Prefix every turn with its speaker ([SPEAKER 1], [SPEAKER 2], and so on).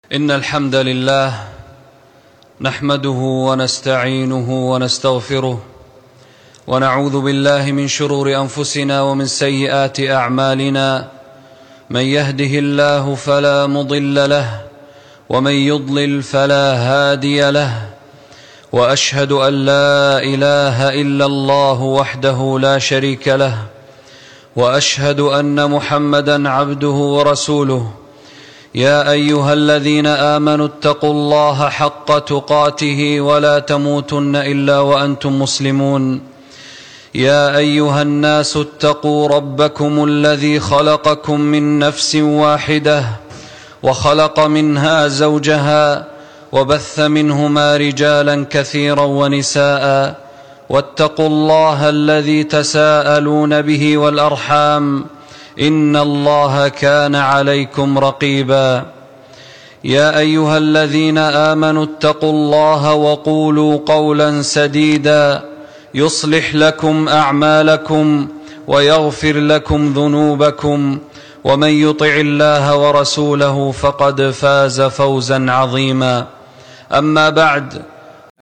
[SPEAKER 1] إن الحمد لله نحمده ونستعينه ونستغفره ونعوذ بالله من شرور أنفسنا ومن سيئات أعمالنا. من يهده الله فلا مضل له ومن يضلل فلا هادي له، وأشهد أن لا إله إلا الله وحده لا شريك له، وأشهد أن محمدًا عبده ورسوله. يا أيها الذين آمنوا اتقوا الله حق تقاته ولا تموتن إلا وأنتم مسلمون. يا أيها الناس اتقوا ربكم الذي خلقكم من نفس واحدة وخلق منها زوجها وبث منهما رجالا كثيرا ونساء، واتقوا الله الذي تساءلون به والأرحام إن الله كان عليكم رقيبا. يا أيها الذين آمنوا اتقوا الله وقولوا قولا سديدا يصلح لكم أعمالكم ويغفر لكم ذنوبكم، ومن يطع الله ورسوله فقد فاز فوزا عظيما. أما بعد،